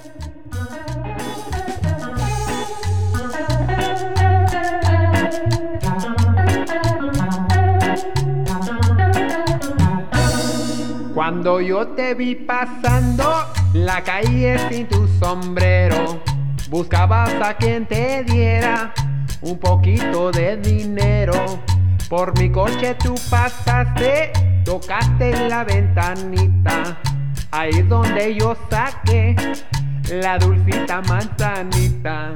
Cuando yo te vi pasando la calle sin tu sombrero, buscabas a quien te diera un poquito de dinero. Por mi coche tú pasaste, tocaste la ventanita, ahí donde yo saqué la dulcita manzanita.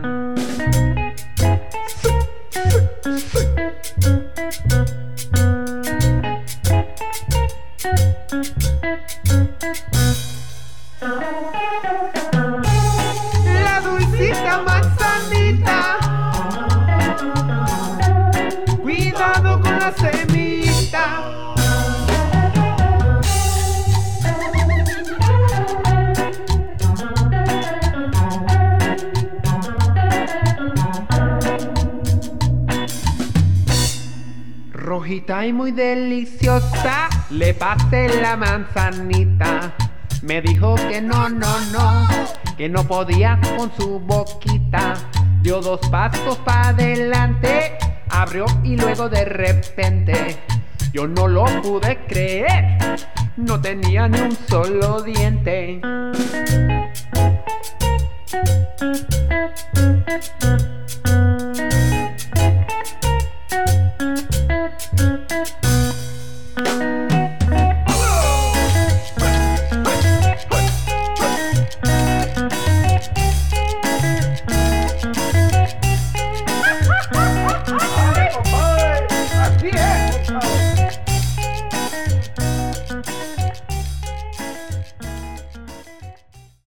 La dulcita manzanita, cuidado con la semillita. Rojita y muy deliciosa, le pasé la manzanita. Me dijo que no, que no podía con su boquita. Dio 2 pasos para adelante, abrió y luego de repente yo no lo pude creer, no tenía ni un solo diente.